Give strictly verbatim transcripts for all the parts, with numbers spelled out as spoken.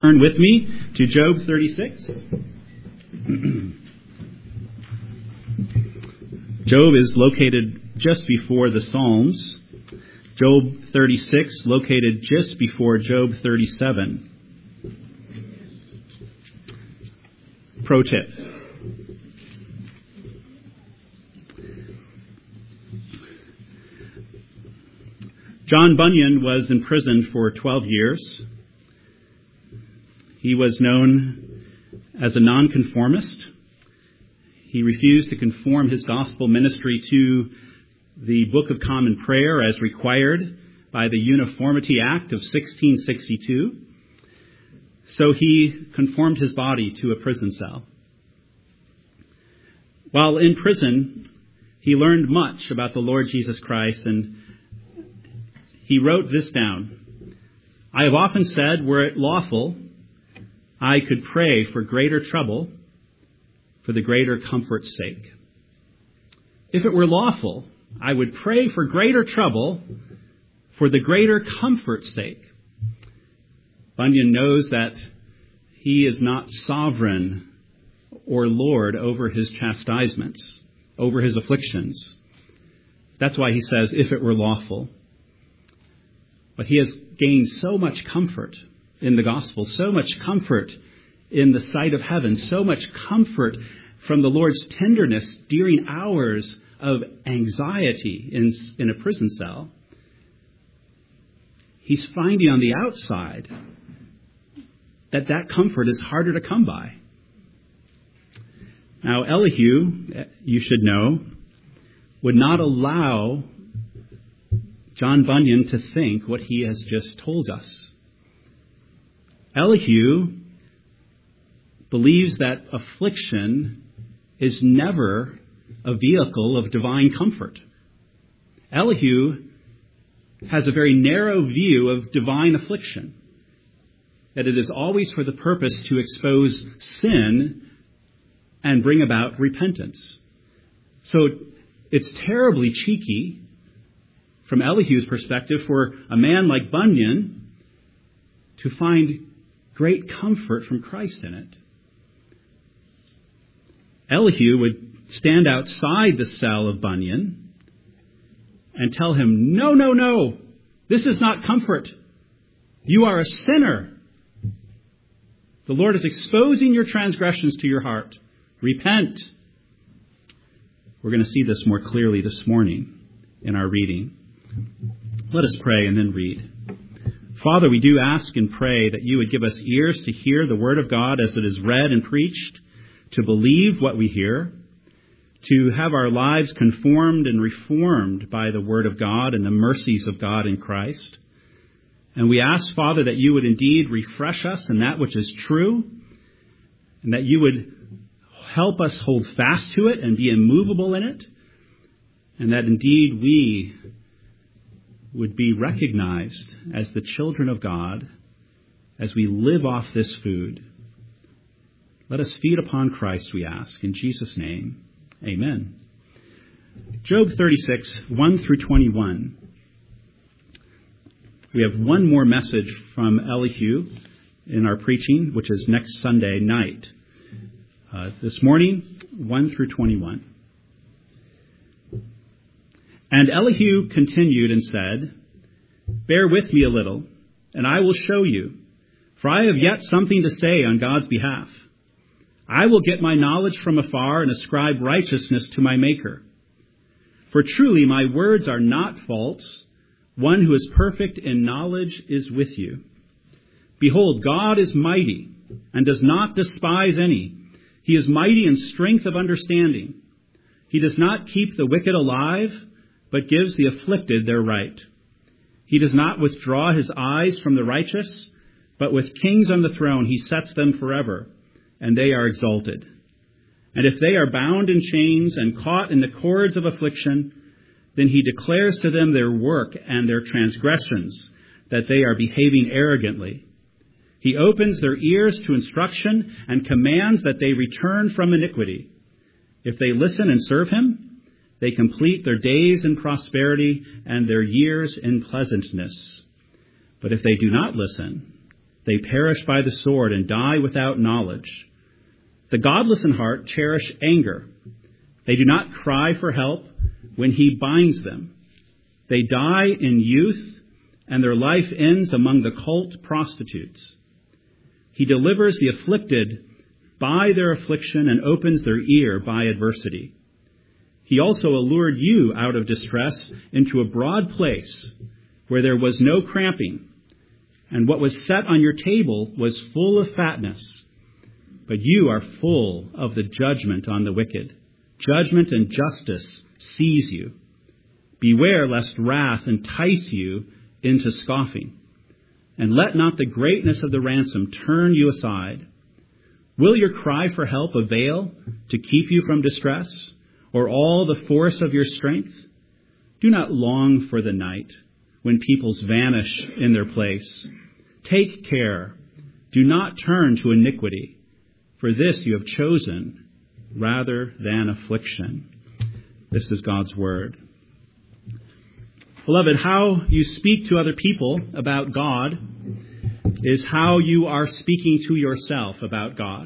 Turn with me to Job thirty-six. Job is located just before the Psalms. Job thirty-six, located just before Job thirty-seven. Pro tip. John Bunyan was imprisoned for twelve years. He was known as a nonconformist. He refused to conform his gospel ministry to the Book of Common Prayer as required by the Uniformity Act of sixteen sixty-two. So he conformed his body to a prison cell. While in prison, he learned much about the Lord Jesus Christ, and he wrote this down. I have often said, were it lawful, I could pray for greater trouble, for the greater comfort's sake. If it were lawful, I would pray for greater trouble, for the greater comfort's sake. Bunyan knows that he is not sovereign or Lord over his chastisements, over his afflictions. That's why he says, if it were lawful. But he has gained so much comfort in the gospel, so much comfort in the sight of heaven, so much comfort from the Lord's tenderness during hours of anxiety in, in a prison cell. He's finding on the outside that that comfort is harder to come by. Now, Elihu, you should know, would not allow John Bunyan to think what he has just told us. Elihu believes that affliction is never a vehicle of divine comfort. Elihu has a very narrow view of divine affliction, that it is always for the purpose to expose sin and bring about repentance. So it's terribly cheeky from Elihu's perspective for a man like Bunyan to find great comfort from Christ in it. Elihu would stand outside the cell of Bunyan and tell him, no, no, no, this is not comfort. You are a sinner. The Lord is exposing your transgressions to your heart. Repent. We're going to see this more clearly this morning in our reading. Let us pray and then read. Father, we do ask and pray that you would give us ears to hear the word of God as it is read and preached, to believe what we hear, to have our lives conformed and reformed by the word of God and the mercies of God in Christ. And we ask, Father, that you would indeed refresh us in that which is true, and that you would help us hold fast to it and be immovable in it, and that indeed we would be recognized as the children of God as we live off this food. Let us feed upon Christ, we ask. In Jesus' name, amen. Job thirty-six, one through twenty-one. We have one more message from Elihu in our preaching, which is next Sunday night. Uh, this morning, one through twenty-one. And Elihu continued and said, bear with me a little, and I will show you, for I have yet something to say on God's behalf. I will get my knowledge from afar and ascribe righteousness to my Maker. For truly my words are not false. One who is perfect in knowledge is with you. Behold, God is mighty and does not despise any. He is mighty in strength of understanding. He does not keep the wicked alive, but gives the afflicted their right. He does not withdraw his eyes from the righteous, but with kings on the throne he sets them forever, and they are exalted. And if they are bound in chains and caught in the cords of affliction, then he declares to them their work and their transgressions, that they are behaving arrogantly. He opens their ears to instruction and commands that they return from iniquity. If they listen and serve him, they complete their days in prosperity and their years in pleasantness. But if they do not listen, they they perish by the sword and die without knowledge. The godless in heart cherish anger. They do not cry for help when he binds them. They die in youth, and their life ends among the cult prostitutes. He delivers the afflicted by their affliction and opens their ear by adversity. He also allured you out of distress into a broad place where there was no cramping, and what was set on your table was full of fatness. But you are full of the judgment on the wicked. Judgment and justice seize you. Beware lest wrath entice you into scoffing. And let not the greatness of the ransom turn you aside. Will your cry for help avail to keep you from distress, or all the force of your strength? Do not long for the night when peoples vanish in their place. Take care. Do not turn to iniquity, for this you have chosen rather than affliction. This is God's word. Beloved, how you speak to other people about God is how you are speaking to yourself about God.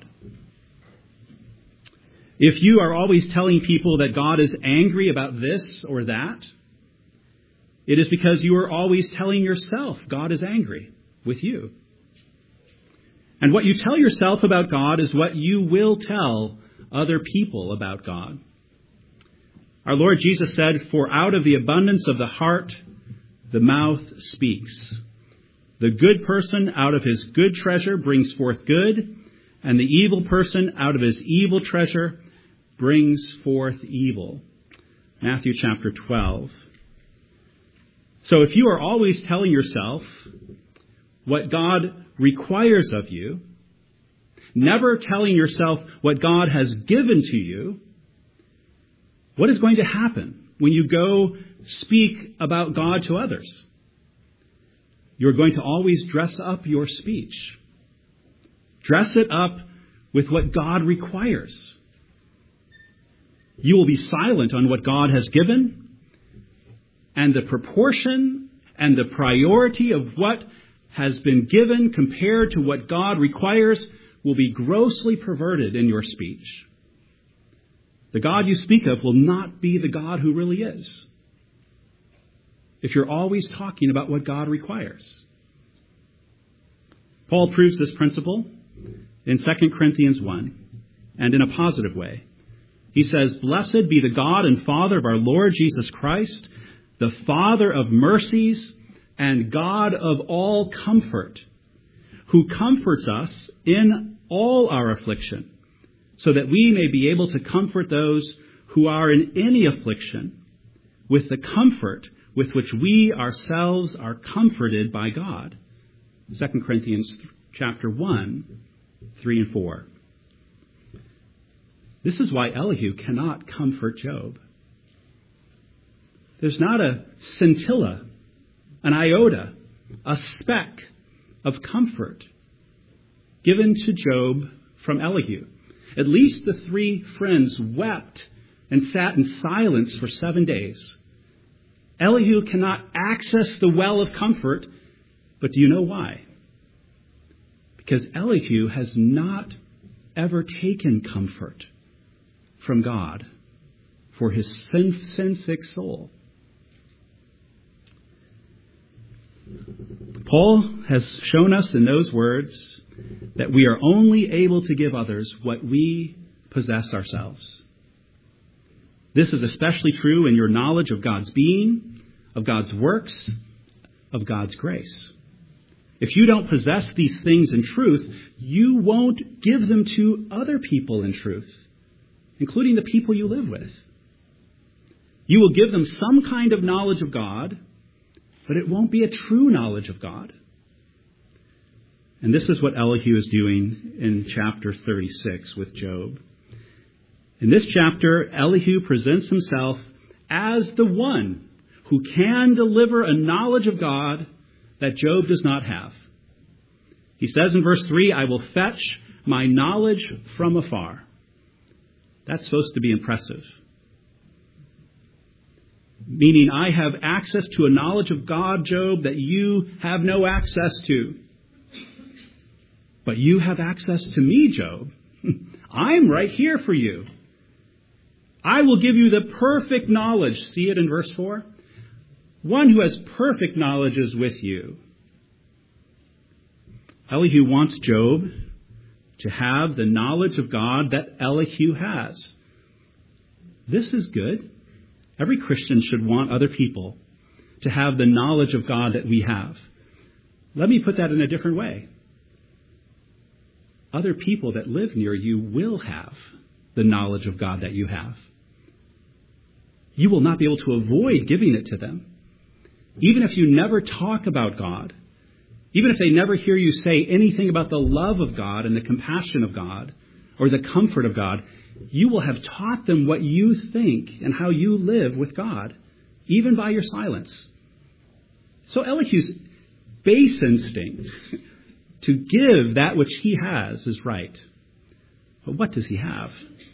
If you are always telling people that God is angry about this or that, it is because you are always telling yourself God is angry with you. And what you tell yourself about God is what you will tell other people about God. Our Lord Jesus said, "For out of the abundance of the heart, the mouth speaks. The good person out of his good treasure brings forth good, and the evil person out of his evil treasure brings forth evil." Matthew chapter twelve. So if you are always telling yourself what God requires of you, never telling yourself what God has given to you, what is going to happen when you go speak about God to others? You're going to always dress up your speech. Dress it up with what God requires. You will be silent on what God has given, and the proportion and the priority of what has been given compared to what God requires will be grossly perverted in your speech. The God you speak of will not be the God who really is, if you're always talking about what God requires. Paul proves this principle in Second Corinthians one, and in a positive way. He says, "Blessed be the God and Father of our Lord Jesus Christ, the Father of mercies and God of all comfort, who comforts us in all our affliction, so that we may be able to comfort those who are in any affliction with the comfort with which we ourselves are comforted by God." Second Corinthians chapter one, three and four. This is why Elihu cannot comfort Job. There's not a scintilla, an iota, a speck of comfort given to Job from Elihu. At least the three friends wept and sat in silence for seven days. Elihu cannot access the well of comfort, but do you know why? Because Elihu has not ever taken comfort from God for his sin, sin-sick soul. Paul has shown us in those words that we are only able to give others what we possess ourselves. This is especially true in your knowledge of God's being, of God's works, of God's grace. If you don't possess these things in truth, you won't give them to other people in truth, including the people you live with. You will give them some kind of knowledge of God, but it won't be a true knowledge of God. And this is what Elihu is doing in chapter thirty-six with Job. In this chapter, Elihu presents himself as the one who can deliver a knowledge of God that Job does not have. He says in verse three, "I will fetch my knowledge from afar." That's supposed to be impressive. Meaning, I have access to a knowledge of God, Job, that you have no access to. But you have access to me, Job. I'm right here for you. I will give you the perfect knowledge. See it in verse four? One who has perfect knowledge is with you. Elihu wants Job to have the knowledge of God that Elihu has. This is good. Every Christian should want other people to have the knowledge of God that we have. Let me put that in a different way. Other people that live near you will have the knowledge of God that you have. You will not be able to avoid giving it to them. Even if you never talk about God, even if they never hear you say anything about the love of God and the compassion of God or the comfort of God, you will have taught them what you think and how you live with God, even by your silence. So Elihu's base instinct to give that which he has is right. But what does he have?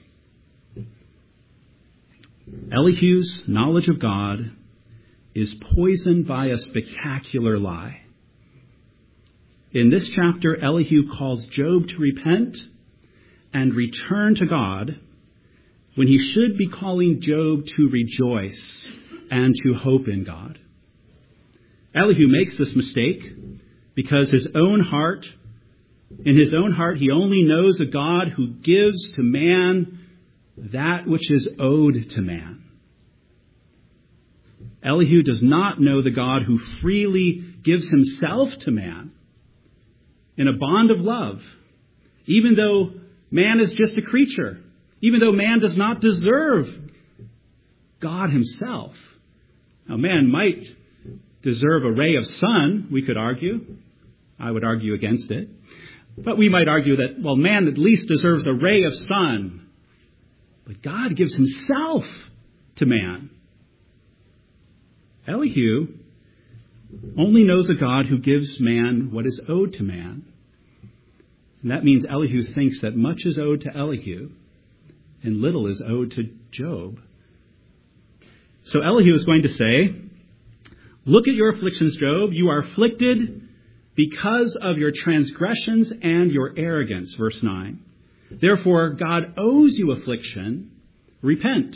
Elihu's knowledge of God is poisoned by a spectacular lie. In this chapter, Elihu calls Job to repent and return to God when he should be calling Job to rejoice and to hope in God. Elihu makes this mistake because his own heart, in his own heart, he only knows a God who gives to man that which is owed to man. Elihu does not know the God who freely gives himself to man in a bond of love, even though man is just a creature, even though man does not deserve God himself. Now, man might deserve a ray of sun, we could argue. I would argue against it. But we might argue that, well, man at least deserves a ray of sun. But God gives himself to man. Elihu only knows a God who gives man what is owed to man. And that means Elihu thinks that much is owed to Elihu and little is owed to Job. So Elihu is going to say, look at your afflictions, Job. You are afflicted because of your transgressions and your arrogance. Verse nine. Therefore, God owes you affliction. Repent.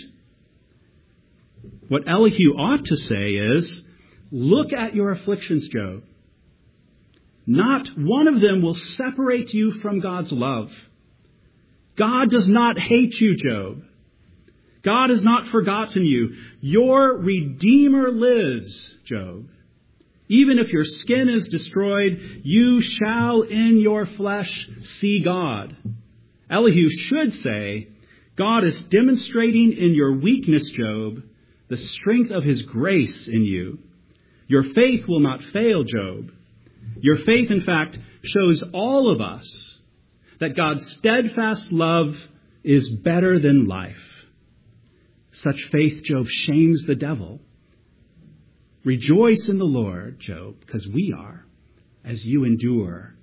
What Elihu ought to say is, look at your afflictions, Job. Not one of them will separate you from God's love. God does not hate you, Job. God has not forgotten you. Your Redeemer lives, Job. Even if your skin is destroyed, you shall in your flesh see God. Elihu should say, God is demonstrating in your weakness, Job, the strength of his grace in you. Your faith will not fail, Job. Your faith, in fact, shows all of us that God's steadfast love is better than life. Such faith, Job, shames the devil. Rejoice in the Lord, Job, because we are, as you endure.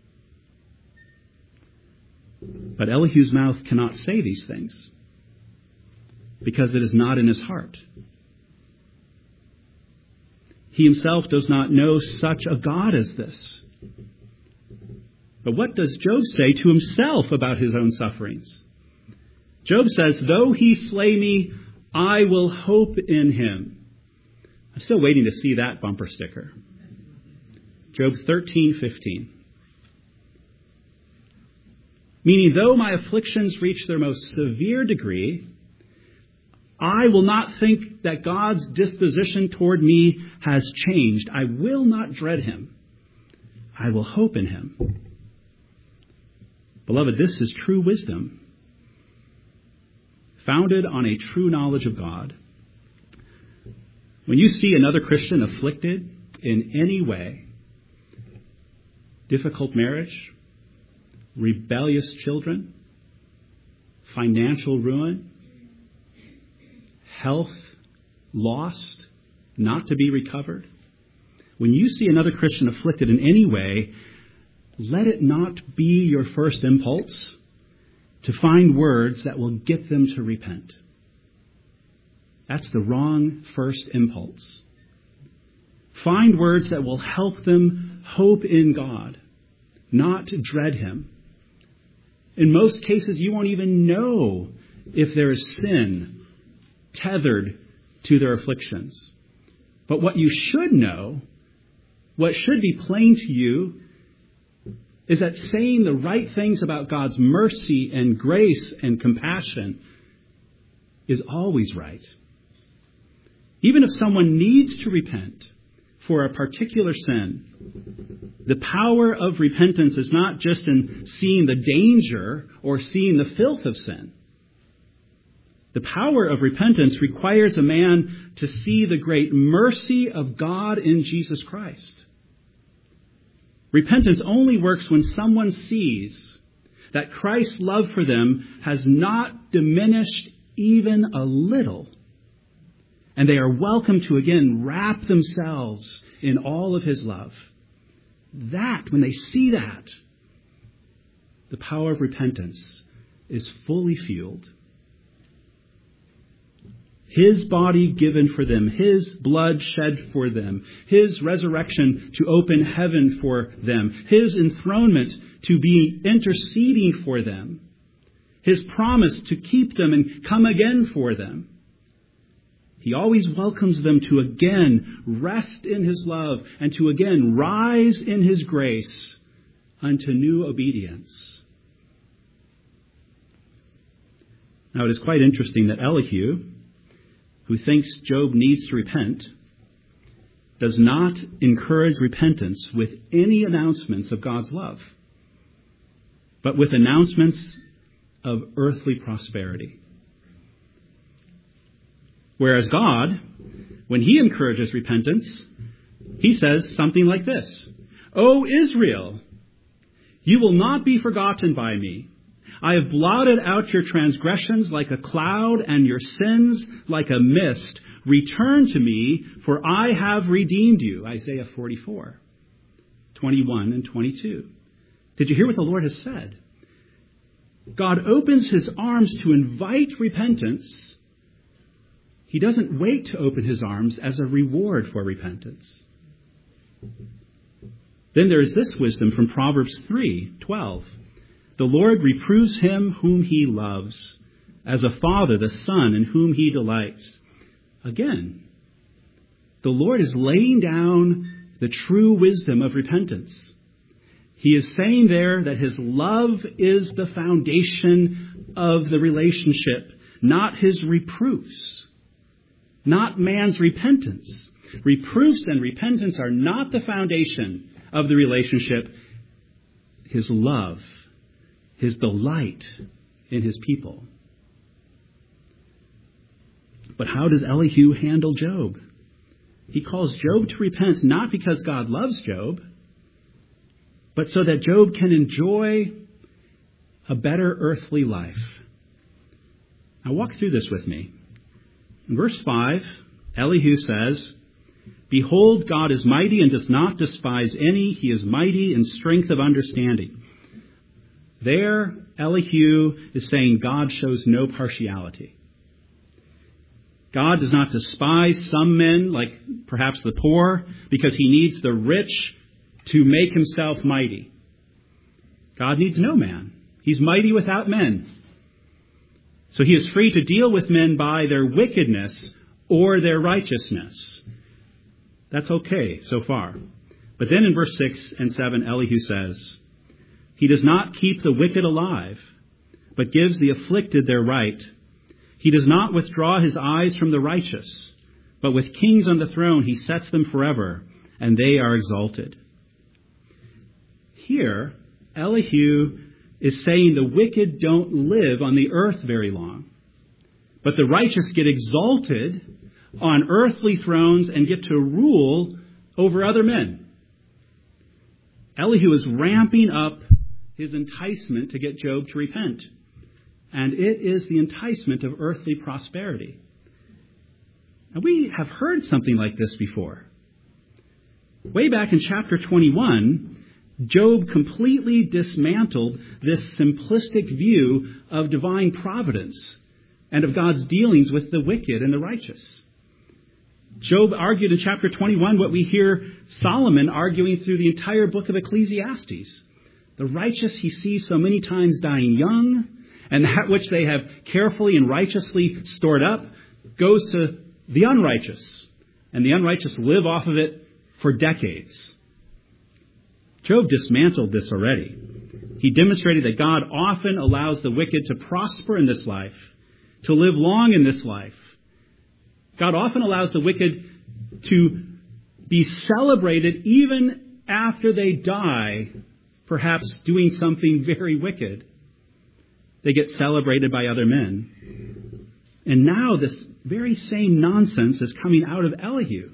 But Elihu's mouth cannot say these things because it is not in his heart. He himself does not know such a God as this. But what does Job say to himself about his own sufferings? Job says, though he slay me, I will hope in him. I'm still waiting to see that bumper sticker. Job thirteen fifteen. Meaning, though my afflictions reach their most severe degree, I will not think that God's disposition toward me has changed. I will not dread him. I will hope in him. Beloved, this is true wisdom, founded on a true knowledge of God. When you see another Christian afflicted in any way, difficult marriage, rebellious children, financial ruin, health lost, not to be recovered. When you see another Christian afflicted in any way, let it not be your first impulse to find words that will get them to repent. That's the wrong first impulse. Find words that will help them hope in God. not dread him. In most cases, you won't even know if there is sin tethered to their afflictions. But what you should know, what should be plain to you, is that saying the right things about God's mercy and grace and compassion is always right. Even if someone needs to repent for a particular sin, the power of repentance is not just in seeing the danger or seeing the filth of sin. The power of repentance requires a man to see the great mercy of God in Jesus Christ. Repentance only works when someone sees that Christ's love for them has not diminished even a little, and they are welcome to again wrap themselves in all of his love. That, when they see that, the power of repentance is fully fueled. His body given for them, his blood shed for them, his resurrection to open heaven for them, his enthronement to be interceding for them, his promise to keep them and come again for them. He always welcomes them to again rest in his love and to again rise in his grace unto new obedience. Now it is quite interesting that Elihu, who thinks Job needs to repent, does not encourage repentance with any announcements of God's love, but with announcements of earthly prosperity. Whereas God, when he encourages repentance, he says something like this: "O Israel, you will not be forgotten by me. I have blotted out your transgressions like a cloud and your sins like a mist. Return to me, for I have redeemed you." Isaiah forty-four, twenty-one and twenty-two. Did you hear what the Lord has said? God opens his arms to invite repentance. He doesn't wait to open his arms as a reward for repentance. Then there is this wisdom from Proverbs three twelve. "The Lord reproves him whom he loves, as a father the son in whom he delights." Again, the Lord is laying down the true wisdom of repentance. He is saying there that his love is the foundation of the relationship, not his reproofs, not man's repentance. Reproofs and repentance are not the foundation of the relationship. His love, his delight in his people. But how does Elihu handle Job? He calls Job to repent not because God loves Job, but so that Job can enjoy a better earthly life. Now walk through this with me. In verse five, Elihu says, "Behold, God is mighty and does not despise any. He is mighty in strength of understanding." There, Elihu is saying God shows no partiality. God does not despise some men, like perhaps the poor, because he needs the rich to make himself mighty. God needs no man. He's mighty without men. So he is free to deal with men by their wickedness or their righteousness. That's okay so far. But then in verse six and seven, Elihu says, "He does not keep the wicked alive, but gives the afflicted their right. He does not withdraw his eyes from the righteous, but with kings on the throne he sets them forever, and they are exalted." Here, Elihu is saying the wicked don't live on the earth very long, but the righteous get exalted on earthly thrones and get to rule over other men. Elihu is ramping up his enticement to get Job to repent. And it is the enticement of earthly prosperity. Now, we have heard something like this before. Way back in chapter twenty-one, Job completely dismantled this simplistic view of divine providence and of God's dealings with the wicked and the righteous. Job argued in chapter twenty-one what we hear Solomon arguing through the entire book of Ecclesiastes, The righteous he sees so many times dying young, and that which they have carefully and righteously stored up goes to the unrighteous, and the unrighteous live off of it for decades. Job dismantled this already. He demonstrated that God often allows the wicked to prosper in this life, to live long in this life. God often allows the wicked to be celebrated even after they die, perhaps doing something very wicked. They get celebrated by other men. And now this very same nonsense is coming out of Elihu.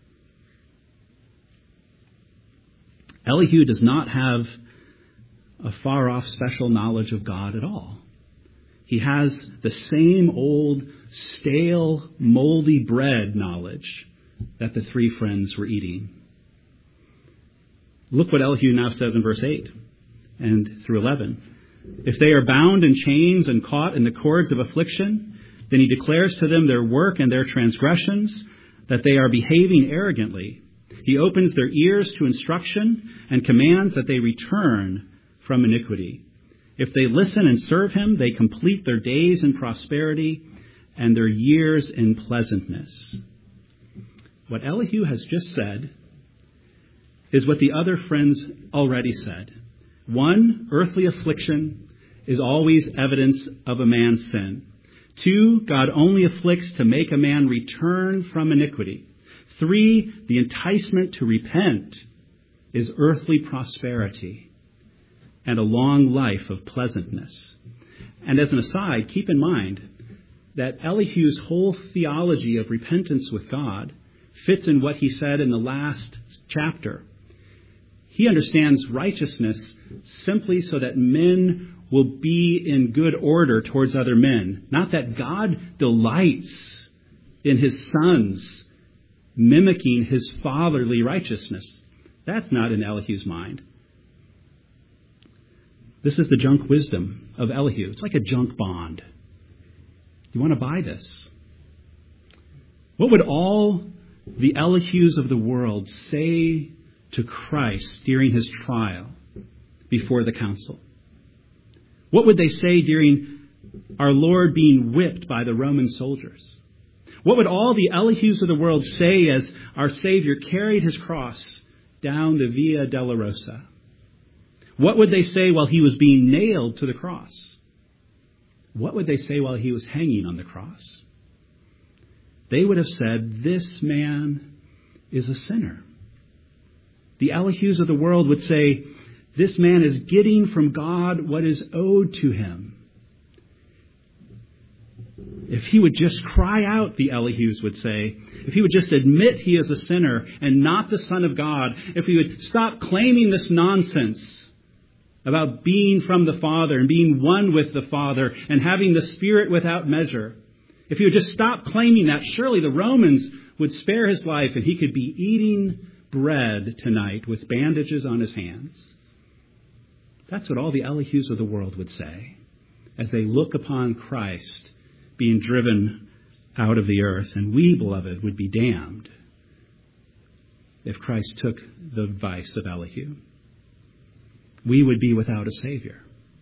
Elihu does not have a far-off special knowledge of God at all. He has the same old, stale, moldy bread knowledge that the three friends were eating. Look what Elihu now says in verse eight and through eleven. If they are bound in chains and caught in the cords of affliction, then he declares to them their work and their transgressions, that they are behaving arrogantly. He opens their ears to instruction and commands that they return from iniquity. If they listen and serve him, they complete their days in prosperity and their years in pleasantness. What Elihu has just said is what the other friends already said. One, earthly affliction is always evidence of a man's sin. Two, God only afflicts to make a man return from iniquity. Three, the enticement to repent is earthly prosperity and a long life of pleasantness. And as an aside, keep in mind that Elihu's whole theology of repentance with God fits in what he said in the last chapter. He understands righteousness simply so that men will be in good order towards other men. Not that God delights in his sons mimicking his fatherly righteousness. That's not in Elihu's mind. This is the junk wisdom of Elihu. It's like a junk bond. You want to buy this? What would all the Elihus of the world say to Christ during his trial before the council? What would they say during our Lord being whipped by the Roman soldiers? What would all the Elihus of the world say as our Savior carried his cross down the Via Dolorosa? What would they say while he was being nailed to the cross? What would they say while he was hanging on the cross? They would have said, this man is a sinner. The Elihus of the world would say, this man is getting from God what is owed to him. If he would just cry out, the Elihus would say, if he would just admit he is a sinner and not the Son of God, if he would stop claiming this nonsense about being from the Father and being one with the Father and having the Spirit without measure, if he would just stop claiming that, surely the Romans would spare his life and he could be eating bread tonight with bandages on his hands. That's what all the Elihus of the world would say as they look upon Christ being driven out of the earth. And we, beloved, would be damned if Christ took the advice of Elihu. We would be without a Savior.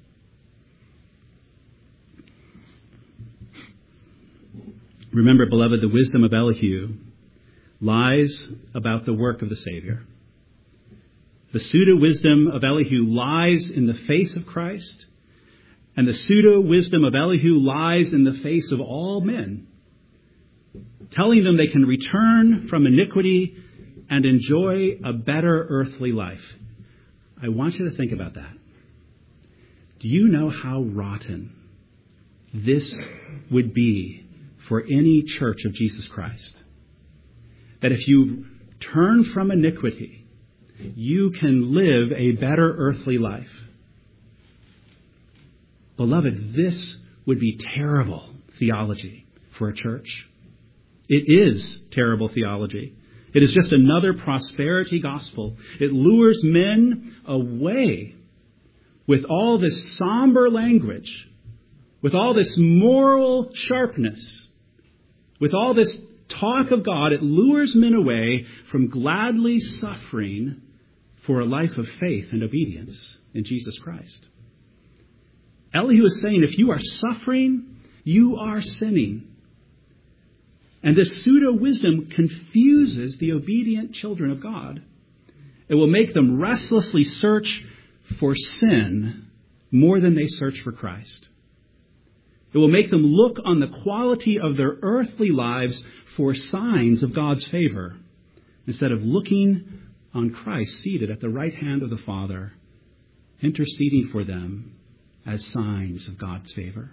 Remember, beloved, the wisdom of Elihu lies about the work of the Savior. The pseudo-wisdom of Elihu lies in the face of Christ, and the pseudo-wisdom of Elihu lies in the face of all men, telling them they can return from iniquity and enjoy a better earthly life. I want you to think about that. Do you know how rotten this would be for any church of Jesus Christ? That if you turn from iniquity, you can live a better earthly life. Beloved, this would be terrible theology for a church. It is terrible theology. It is just another prosperity gospel. It lures men away with all this somber language, with all this moral sharpness, with all this talk of God. It lures men away from gladly suffering for a life of faith and obedience in Jesus Christ. Elihu is saying, if you are suffering, you are sinning. And this pseudo-wisdom confuses the obedient children of God. It will make them restlessly search for sin more than they search for Christ. It will make them look on the quality of their earthly lives for signs of God's favor, instead of looking on Christ seated at the right hand of the Father, interceding for them as signs of God's favor.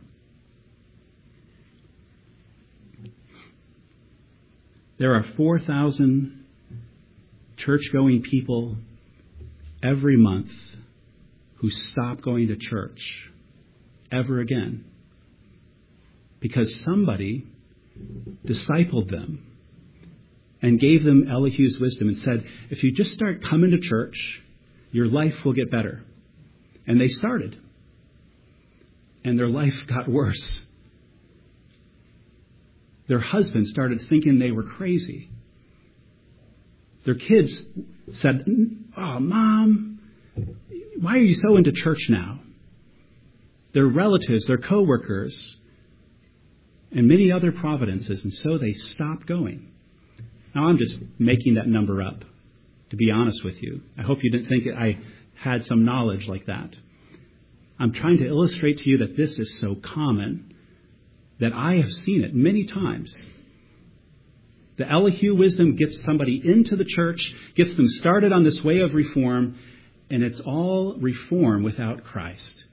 There are four thousand church-going people every month who stop going to church ever again because somebody discipled them and gave them Elihu's wisdom and said, if you just start coming to church, your life will get better. And they started. And their life got worse. Their husbands started thinking they were crazy. Their kids said, oh, Mom, why are you so into church now? Their relatives, their co-workers, and many other providences, and so they stopped going. Now, I'm just making that number up, to be honest with you. I hope you didn't think I had some knowledge like that. I'm trying to illustrate to you that this is so common that I have seen it many times. The Elihu wisdom gets somebody into the church, gets them started on this way of reform, and it's all reform without Christ.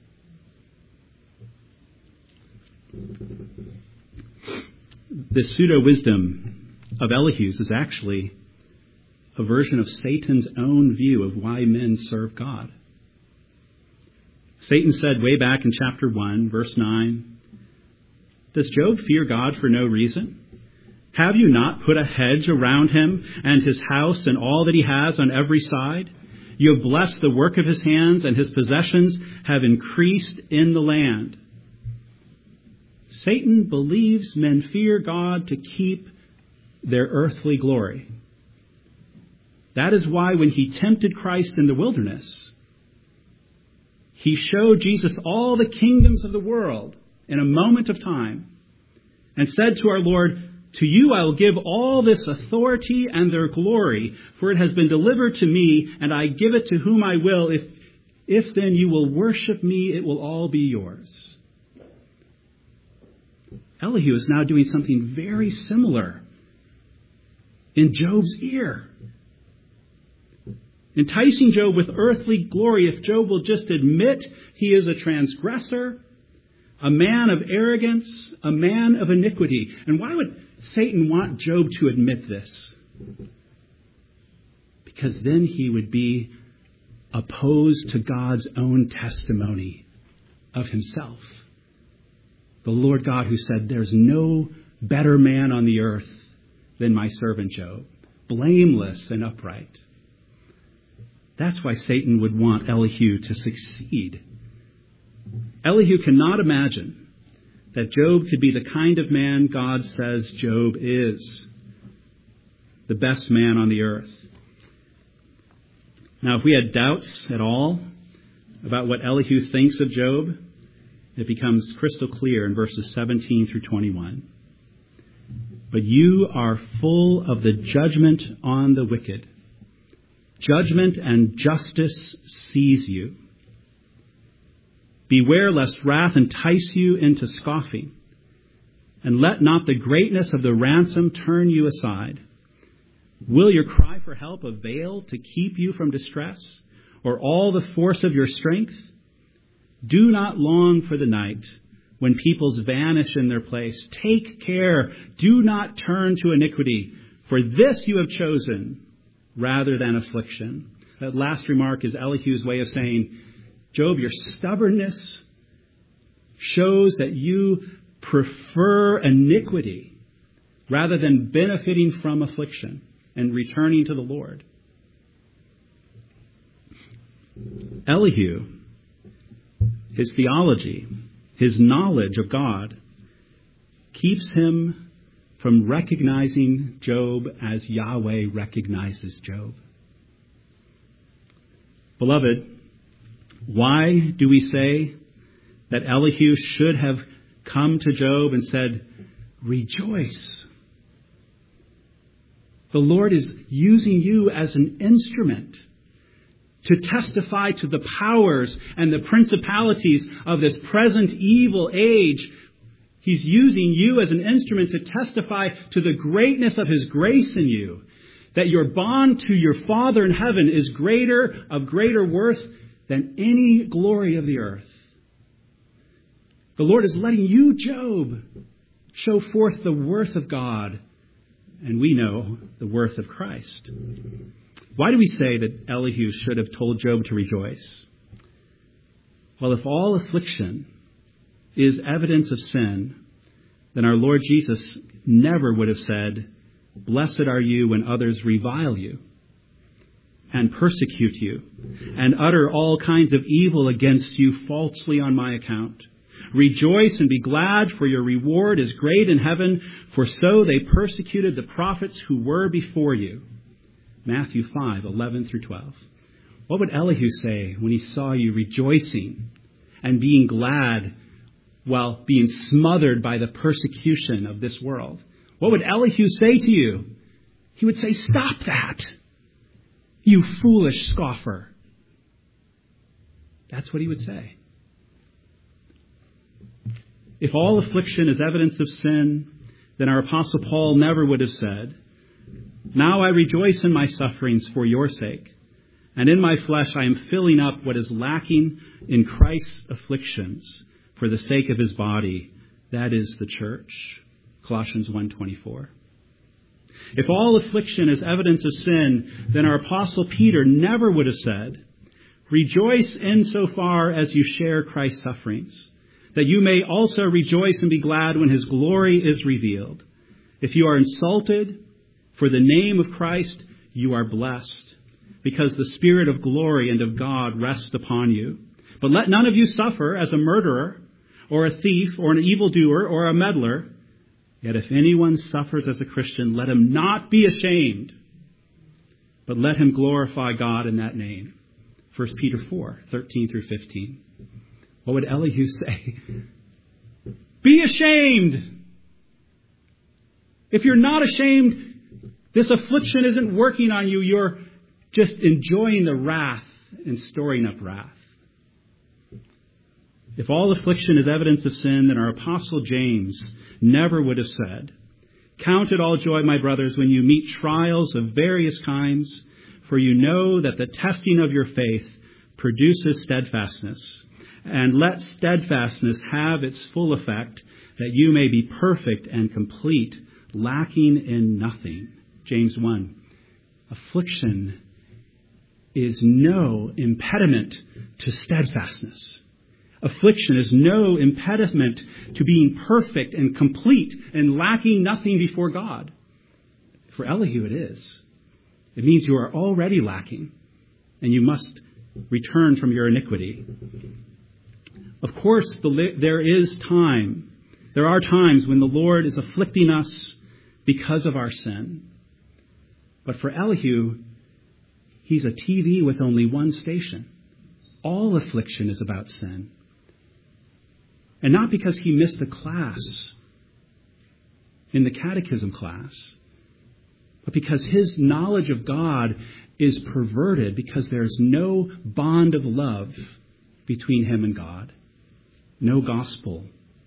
The pseudo-wisdom of Elihu's is actually a version of Satan's own view of why men serve God. Satan said way back in chapter one, verse nine, does Job fear God for no reason? Have you not put a hedge around him and his house and all that he has on every side? You have blessed the work of his hands, and his possessions have increased in the land. Satan believes men fear God to keep their earthly glory. That is why when he tempted Christ in the wilderness, he showed Jesus all the kingdoms of the world in a moment of time and said to our Lord, to you I will give all this authority and their glory, for it has been delivered to me, and I give it to whom I will. If, if then you will worship me, it will all be yours. Elihu is now doing something very similar in Job's ear. Enticing Job with earthly glory if Job will just admit he is a transgressor, a man of arrogance, a man of iniquity. And why would Satan want Job to admit this? Because then he would be opposed to God's own testimony of himself. The Lord God who said, there's no better man on the earth than my servant Job, blameless and upright. That's why Satan would want Elihu to succeed. Elihu cannot imagine that Job could be the kind of man God says Job is, the best man on the earth. Now, if we had doubts at all about what Elihu thinks of Job, it becomes crystal clear in verses seventeen through twenty-one. But you are full of the judgment on the wicked. Judgment and justice seize you. Beware lest wrath entice you into scoffing, and let not the greatness of the ransom turn you aside. Will your cry for help avail to keep you from distress, or all the force of your strength? Do not long for the night when peoples vanish in their place. Take care, do not turn to iniquity, for this you have chosen rather than affliction. That last remark is Elihu's way of saying, Job, your stubbornness shows that you prefer iniquity rather than benefiting from affliction and returning to the Lord. Elihu, his theology, his knowledge of God, keeps him from recognizing Job as Yahweh recognizes Job. Beloved, why do we say that Elihu should have come to Job and said, rejoice? The Lord is using you as an instrument to testify to the powers and the principalities of this present evil age. He's using you as an instrument to testify to the greatness of his grace in you, that your bond to your Father in heaven is greater, of greater worth than any glory of the earth. The Lord is letting you, Job, show forth the worth of God, and we know the worth of Christ. Why do we say that Elihu should have told Job to rejoice? Well, if all affliction is evidence of sin, then our Lord Jesus never would have said, blessed are you when others revile you and persecute you and utter all kinds of evil against you falsely on my account. Rejoice and be glad, for your reward is great in heaven, for so they persecuted the prophets who were before you. Matthew five, eleven through twelve. What would Elihu say when he saw you rejoicing and being glad while being smothered by the persecution of this world? What would Elihu say to you? He would say, stop that, you foolish scoffer. That's what he would say. If all affliction is evidence of sin, then our Apostle Paul never would have said, now I rejoice in my sufferings for your sake, and in my flesh I am filling up what is lacking in Christ's afflictions for the sake of his body, that is the church. Colossians one twenty-four. If all affliction is evidence of sin, then our Apostle Peter never would have said, rejoice insofar as you share Christ's sufferings, that you may also rejoice and be glad when his glory is revealed. If you are insulted for the name of Christ, you are blessed, because the Spirit of glory and of God rests upon you. But let none of you suffer as a murderer, or a thief, or an evildoer, or a meddler. Yet if anyone suffers as a Christian, let him not be ashamed, but let him glorify God in that name. First Peter four, thirteen through fifteen. What would Elihu say? Be ashamed. If you're not ashamed, this affliction isn't working on you. You're just enjoying the wrath and storing up wrath. If all affliction is evidence of sin, then our Apostle James never would have said, count it all joy, my brothers, when you meet trials of various kinds, for you know that the testing of your faith produces steadfastness. And let steadfastness have its full effect, that you may be perfect and complete, lacking in nothing. James one. Affliction is no impediment to steadfastness. Affliction is no impediment to being perfect and complete and lacking nothing before God. For Elihu it is. It means you are already lacking, and you must return from your iniquity. Of course, the, there is time. There are times when the Lord is afflicting us because of our sin. But for Elihu, he's a T V with only one station. All affliction is about sin. And not because he missed a class in the catechism class, but because his knowledge of God is perverted, because there's no bond of love between him and God. No gospel.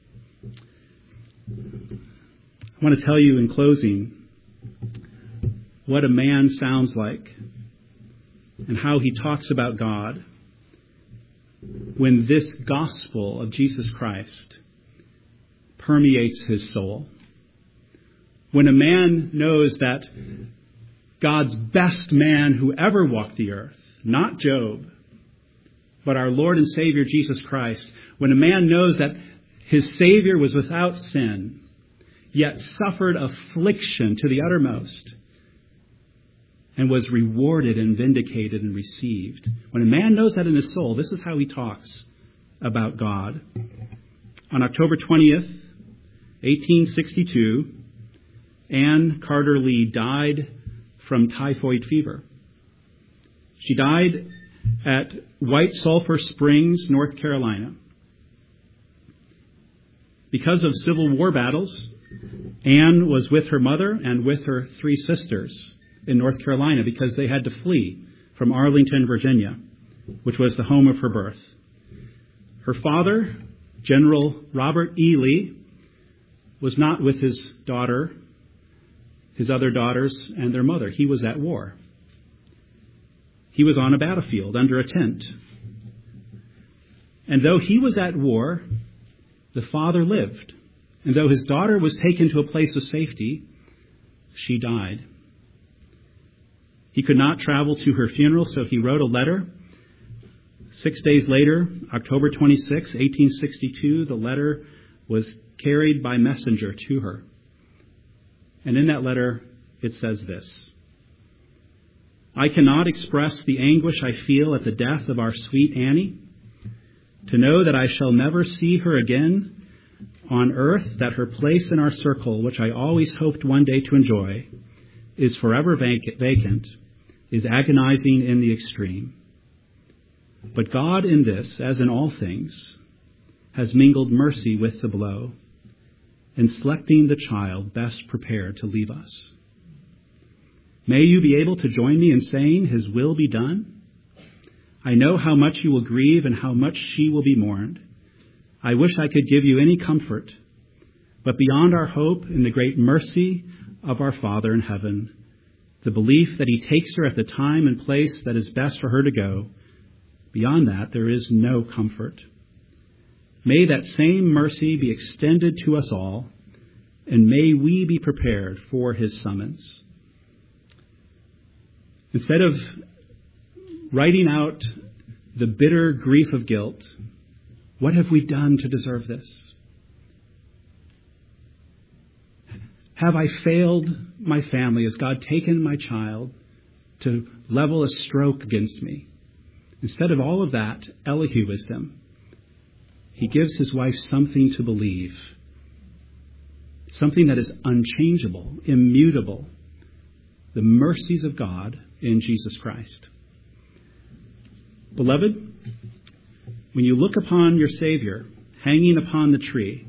I want to tell you in closing what a man sounds like and how he talks about God when this gospel of Jesus Christ permeates his soul. When a man knows that God's best man who ever walked the earth, not Job, but our Lord and Savior Jesus Christ, when a man knows that his Savior was without sin, yet suffered affliction to the uttermost, and was rewarded and vindicated and received. When a man knows that in his soul, this is how he talks about God. On October twentieth, eighteen sixty-two, Anne Carter Lee died from typhoid fever. She died at White Sulphur Springs, North Carolina. Because of Civil War battles, Anne was with her mother and with her three sisters in North Carolina because they had to flee from Arlington, Virginia, which was the home of her birth. Her father, General Robert E. Lee, was not with his daughter, his other daughters, and their mother. He was at war. He was on a battlefield under a tent. And though he was at war, the father lived. And though his daughter was taken to a place of safety, she died. He could not travel to her funeral, so he wrote a letter. Six days later, October twenty-sixth, eighteen sixty-two, the letter was carried by messenger to her. And in that letter, it says this: I cannot express the anguish I feel at the death of our sweet Annie. To know that I shall never see her again on earth, that her place in our circle, which I always hoped one day to enjoy, is forever vacant, is agonizing in the extreme. But God in this, as in all things, has mingled mercy with the blow, in selecting the child best prepared to leave us. May you be able to join me in saying, His will be done. I know how much you will grieve and how much she will be mourned. I wish I could give you any comfort, but beyond our hope in the great mercy of our Father in heaven, the belief that He takes her at the time and place that is best for her to go, beyond that there is no comfort. May that same mercy be extended to us all, and may we be prepared for His summons. Instead of writing out the bitter grief of guilt, what have we done to deserve this? Have I failed my family? Has God taken my child to level a stroke against me? Instead of all of that, Elihu wisdom. He gives his wife something to believe, something that is unchangeable, immutable, the mercies of God in Jesus Christ. Beloved, when you look upon your Savior hanging upon the tree,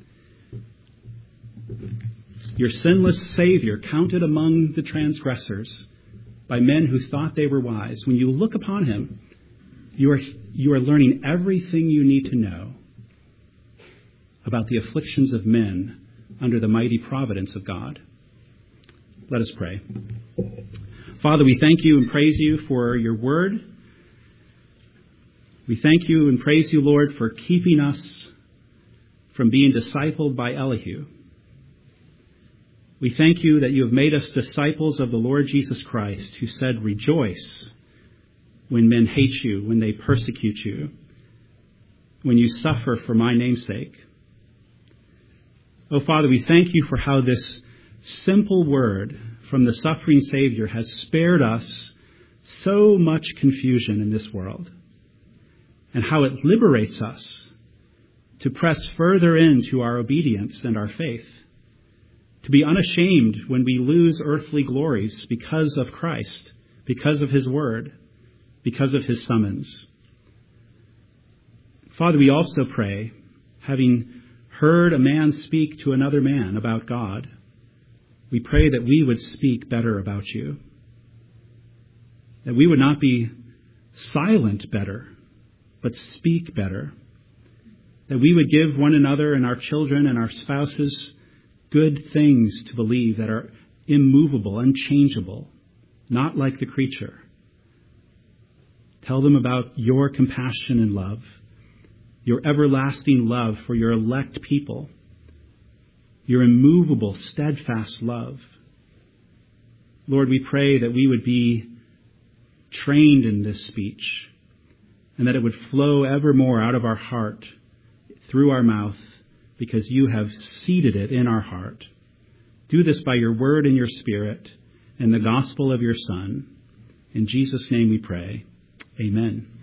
your sinless Savior counted among the transgressors by men who thought they were wise, when you look upon Him, you are, you are learning everything you need to know about the afflictions of men under the mighty providence of God. Let us pray. Father, we thank you and praise you for your word. We thank you and praise you, Lord, for keeping us from being discipled by Elihu. We thank you that you have made us disciples of the Lord Jesus Christ, who said, rejoice when men hate you, when they persecute you, when you suffer for my name's sake. Oh, Father, we thank you for how this simple word from the suffering Savior has spared us so much confusion in this world, and how it liberates us to press further into our obedience and our faith, to be unashamed when we lose earthly glories because of Christ, because of His word, because of His summons. Father, we also pray, having heard a man speak to another man about God, we pray that we would speak better about you, that we would not be silent better, but speak better, that we would give one another and our children and our spouses good things to believe that are immovable, unchangeable, not like the creature. Tell them about your compassion and love, your everlasting love for your elect people, your immovable, steadfast love. Lord, we pray that we would be trained in this speech, and that it would flow evermore out of our heart, through our mouth, because you have seeded it in our heart. Do this by your word and your Spirit, and the gospel of your Son. In Jesus' name we pray. Amen.